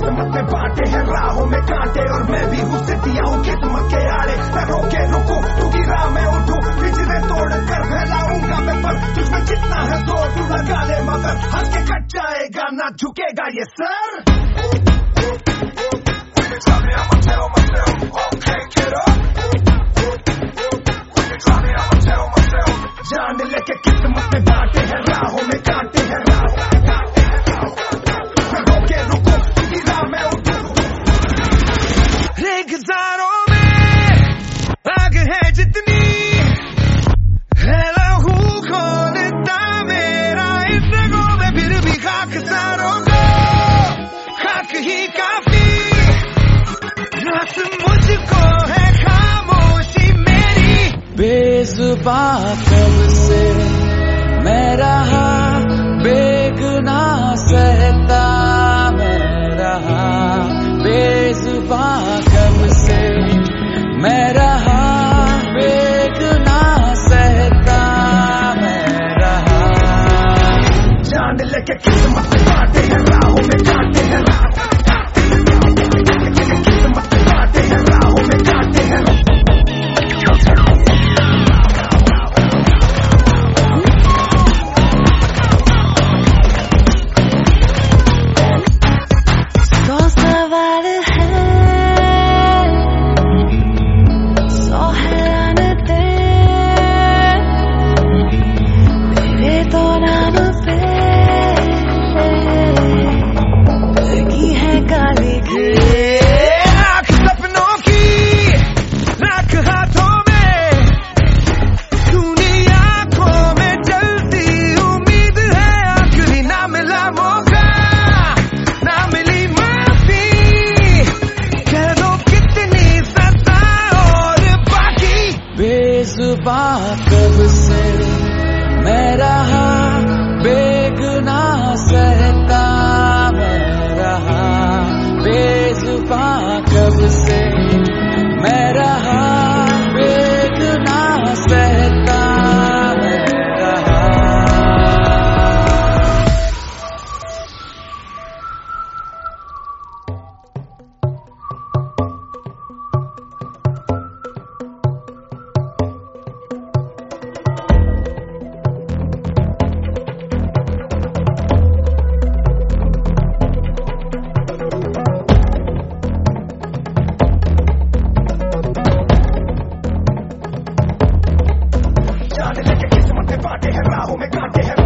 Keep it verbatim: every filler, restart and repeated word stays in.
किस्मत में बांटे हैं राहों में कांटे, और मैं भी हूँ सिद्धियाँ हूँ किस्मत के आड़े। मैं रोके रुकूं तू की राह में उठूं, पिछले तोड़ कर फैलाऊंगा मैं पर तुझमें जितना है जोर तू लगा ले, मगर हंस के कट जाएगा ना झुकेगा ये सर। जान लेके किस्मत में बांटे हैं राहों में कांटे हैं राहों में कांटे हैं राहों। मैं रोके रुकूं तुझी राह में उठूं, रेगिस्तानों में आग है जितनी है लहू खोलता मेरा इस रगों में, फिर भी खाकसारों को खाक ही काफी। रात मुझको है खामोशी मेरी बेजुबान, कब से मैं रहा बेगुनाह सहता मैं रहा बेजुबान, कब से मैं रहा बेगुनाह सहता मैं रहा। जान लेके किस्मत में बांटे हैं राहों में कांटे हैं राहों में कांटे हैं राहों में, किस्मत में बांटे हैं राहों में कांटे हैं। बेजुबान, कब से मैं रहा बेगुनाह सहता मैं रहा बेजुबान, कब से मैं रहा बेगुनाह सहता मैं रहा। जान लेके किस्मत में बांटे हैं राहों में कांटे हैं।